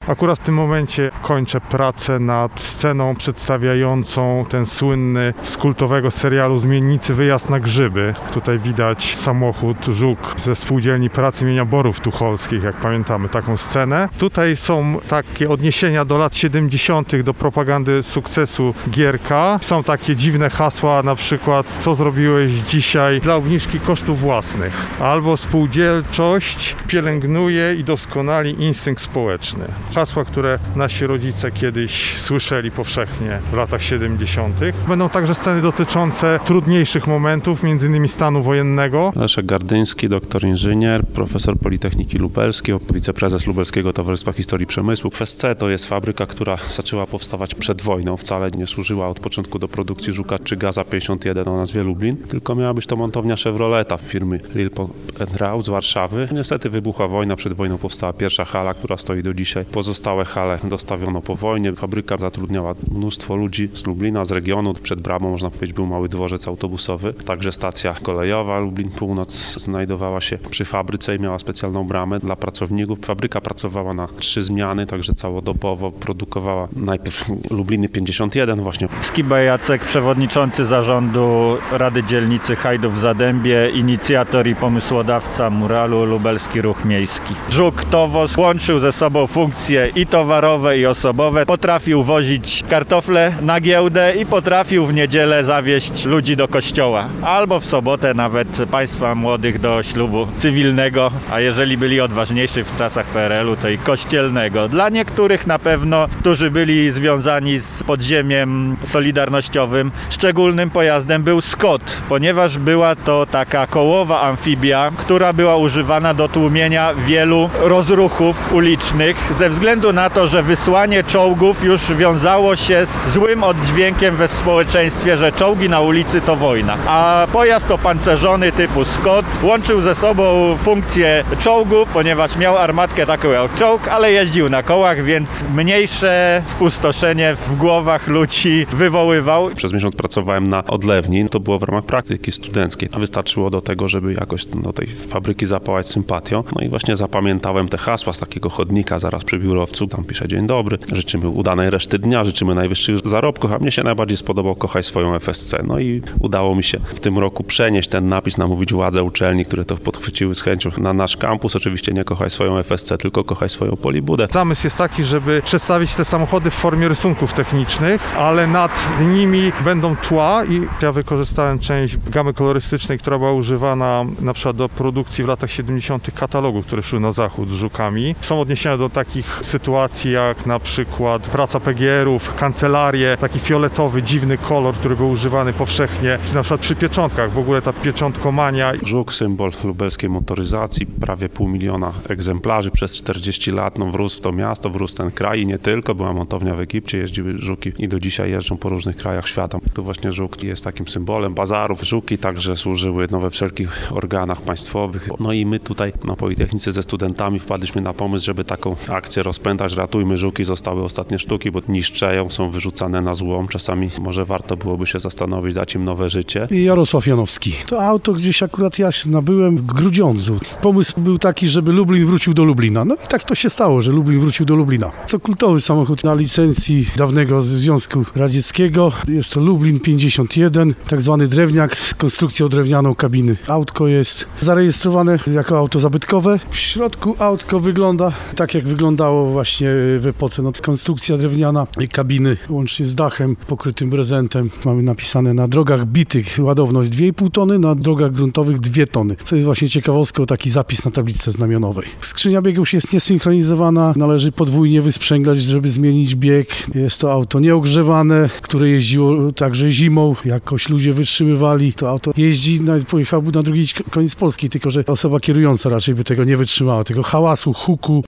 Akurat w tym momencie kończę pracę nad sceną przedstawiającą ten słynny z kultowego serialu Zmiennicy wyjazd na grzyby. Tutaj widać samochód Żuk ze Spółdzielni Pracy imienia Borów Tucholskich, jak pamiętamy taką scenę. Tutaj są takie odniesienia do lat 70., do propagandy sukcesu Gierka. Są takie dziwne hasła, na przykład co zrobiłeś dzisiaj dla obniżki kosztów własnych, albo spółdzielczość pielęgnuje i doskonali instynkt społeczny. Hasła, które nasi rodzice kiedyś słyszeli powszechnie w latach 70. Będą także sceny dotyczące trudniejszych momentów, m.in. stanu wojennego. Leszek Gardyński, doktor inżynier, profesor Politechniki Lubelskiej, wiceprezes Lubelskiego Towarzystwa Historii Przemysłu. FSC to jest fabryka, która zaczęła powstawać przed wojną. Wcale nie służyła od początku do produkcji Żuka czy Gaza 51 o nazwie Lublin, tylko miała być to montownia Chevroleta firmy Lilpo Rau z Warszawy. Niestety wybuchła wojna, przed wojną powstała pierwsza hala, która stoi do dzisiaj. Pozostałe hale dostawiono po wojnie. Fabryka zatrudniała mnóstwo ludzi z Lublina, z regionu. Przed bramą, można powiedzieć, był mały dworzec autobusowy. Także stacja kolejowa Lublin Północ znajdowała się przy fabryce i miała specjalną bramę dla pracowników. Fabryka pracowała na 3 zmiany, także całodobowo produkowała najpierw Lubliny 51 właśnie. Skiba Jacek, przewodniczący zarządu Rady Dzielnicy Hajdów w Zadębie, inicjator i pomysłodawca muralu Lubelski Ruch Miejski. Żuk Towoz łączył ze sobą funkcje i towarowe, i osobowe. Potrafił wozić kartofle na giełdę i potrafił w niedzielę zawieźć ludzi do kościoła. Albo w sobotę nawet państwa młodych do ślubu cywilnego, a jeżeli byli odważniejsi w czasach PRL-u, to i kościelnego. Dla niektórych na pewno, którzy byli związani z podziemiem solidarnościowym, szczególnym pojazdem był Scott, ponieważ była to taka kołowa amfibia, która była używana do tłumienia wielu rozruchów ulicznych, ze względu na to, że wysłanie czołgów już wiązało się z złym oddźwiękiem we społeczeństwie, że czołgi na ulicy to wojna. A pojazd opancerzony typu Scott łączył ze sobą funkcję czołgu, ponieważ miał armatkę taką jak czołg, ale jeździł na kołach, więc mniejsze spustoszenie w głowach ludzi wywoływał. Przez miesiąc pracowałem na odlewni. To było w ramach praktyki studenckiej. A wystarczyło do tego, żeby jakoś do tej fabryki zapałać sympatią. No i właśnie zapamiętałem te hasła z takiego chodnika zaraz przy biurowcu. Tam pisze: dzień dobry, życzymy udanej reszty dnia, życzymy najwyższych zarobków, a mnie się najbardziej spodobał: kochaj swoją FSC. No i udało mi się w tym roku przenieść ten napis, namówić władze uczelni, które to podchwyciły z chęcią na nasz kampus. Oczywiście nie kochaj swoją FSC, tylko kochaj swoją Polibudę. Zamysł jest taki, żeby przedstawić te samochody w formie rysunków technicznych, ale nad nimi będą tła i ja wykorzystałem część gamy kolorystycznej, która była używana na przykład do produkcji w latach 70. katalogów, które szły na zachód z Żukami. Są odniesienia do takich sytuacji jak na przykład praca PGR-ów, kancelarie, taki fioletowy, dziwny kolor, który był używany powszechnie, na przykład przy pieczątkach, w ogóle ta pieczątkomania. Żuk, symbol lubelskiej motoryzacji, prawie 500 000 egzemplarzy przez 40 lat, no wrósł w to miasto, wrósł ten kraj i nie tylko, była montownia w Egipcie, jeździły Żuki i do dzisiaj jeżdżą po różnych krajach świata. Tu właśnie Żuk jest takim symbolem bazarów. Żuki także służyły we wszelkich organach państwowych. No i my tutaj na Politechnice ze studentami wpadliśmy na pomysł, żeby taką akcję rozpętać. Ratujmy Żuki, zostały ostatnie sztuki, bo niszczeją, są wyrzucane na złom. Czasami może warto byłoby się zastanowić, dać im nowe życie. Jarosław Janowski. To auto gdzieś akurat ja nabyłem w Grudziądzu. Pomysł był taki, żeby Lublin wrócił do Lublina. No i tak to się stało, że Lublin wrócił do Lublina. To kultowy samochód na licencji dawnego Związku Radzieckiego. Jest to Lublin 51, tak zwany drewniak z konstrukcją drewnianą kabiny. Autko jest zarejestrowane jako auto zabytkowe. W środku autko wygląda tak, jak wyglądało właśnie w epoce. No, konstrukcja drewniana kabiny łącznie z dachem pokrytym brezentem. Mamy napisane: na drogach bitych ładowność 2,5 tony, na drogach gruntowych 2 tony. Co jest właśnie ciekawostką, taki zapis na tablicy znamionowej. Skrzynia biegów jest niesynchronizowana, należy podwójnie wysprzęglać, żeby zmienić bieg. Jest to auto nieogrzewane, które jeździło także zimą. Jakoś ludzie wytrzymywali. To auto jeździ, pojechałby na drugi koniec Polski, tylko że osoba kierująca raczej by tego nie wytrzymała. Tego hałasu, huku,